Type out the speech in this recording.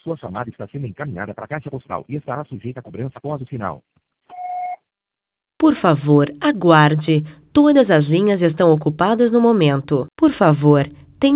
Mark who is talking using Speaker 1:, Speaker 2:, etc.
Speaker 1: Sua chamada está sendo encaminhada para a caixa postal e estará sujeita a cobrança após o sinal.
Speaker 2: Por favor, aguarde. Todas as linhas estão ocupadas no momento. Por favor,